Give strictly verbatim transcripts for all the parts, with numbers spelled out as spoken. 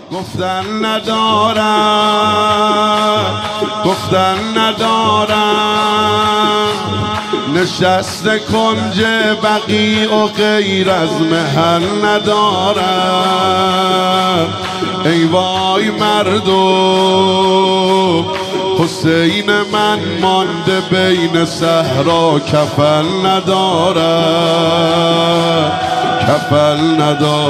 گفتن ندارم، گفتن ندارم، نشسته کنج بقیع و غیر از محل ندارم. ای وای مردم، حسین من مانده بین صحرا، کفن ندارم، کفن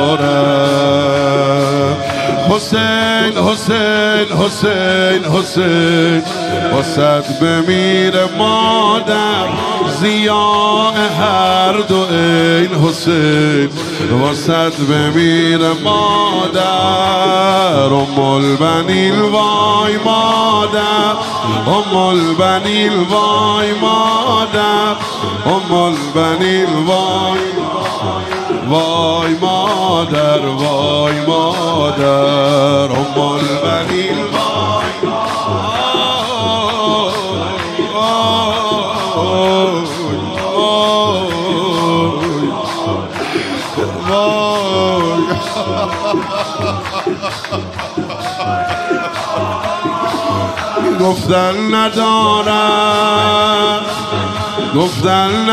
ندارم. حسین حسین حسین حسین واسد بمیره مادر، ضیاء هر دو این حسین واسد بمیره مادر. ام البنین وای مادر، ام البنین وای مادر، ام البنین وای وای مادر، وای مادر، ام البنین وای گفتن ندارم، گفتن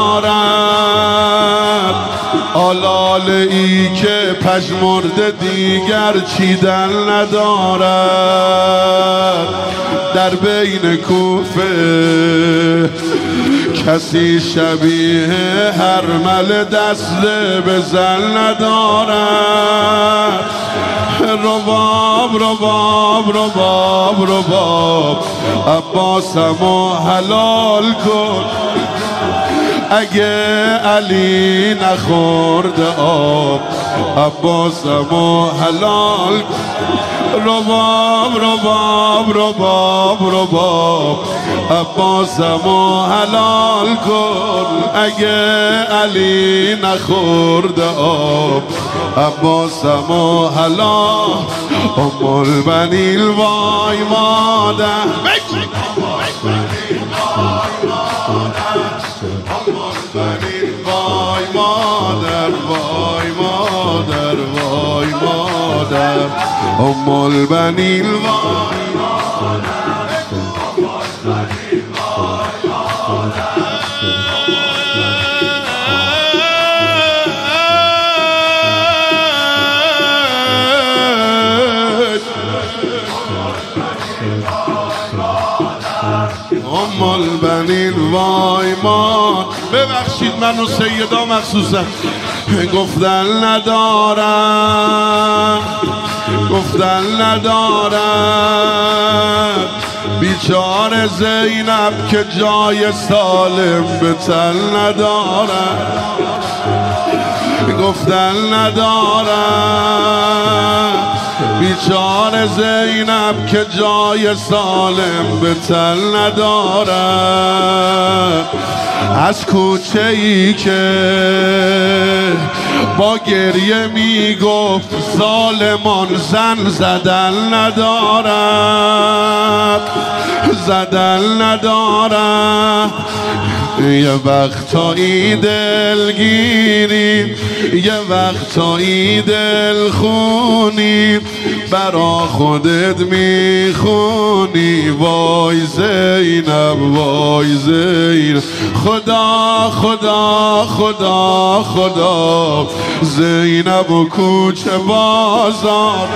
ندارم، آلاله ای که پژمرده دیگر چیدن ندارد. در بین کوفه کسی شبیه هرمل دسته بزن ندارد. رباب رباب رباب رباب عباسمو حلال کن، اگه علی نخورد آب عباسمو حلال کن. رباب رباب رباب رباب عباسمو حلال کن، اگه علی نخورد آب عباسمو حلال. ام البنین وای مادر، وای مادر، وای مادر، وای مادر، ام البنین وای ام البنین وای ما. ببخشید منو سیدا مخصوصا. گفتن ندارم، گفتن ندارم، بیچاره زینب که جای سالم به تن ندارم. گفتن ندارم، بیچاره زینب که جای سالم به تن ندارم. از کوچه ای که با گریه میگفت ظالمان زن زدن ندارم، زدن ندارم. یه وقتایی دلگیری، یه وقتایی دلخونی، برا خودت میخونی. وای زینب، وای زینب، خدا خدا خدا خدا، زینب و کوچه بازار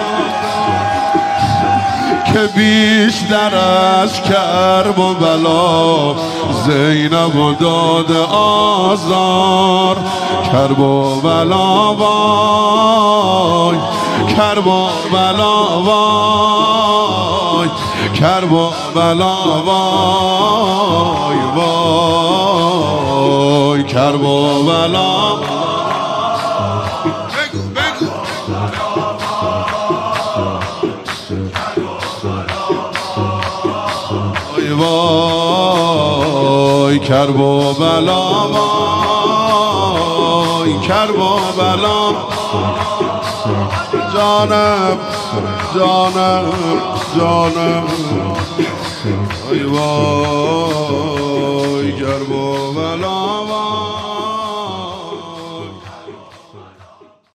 که بیشتر از کرب و بلا، زینب و داد آزار. کرب و بلا وای، کرب و بلا وای، کرب و بلا وای وای، کرب و بلا. بگو بگو وای، کرب و بلا وای، کرب و بلا. جانم جانم جانم، وای وای، کرب و بلا.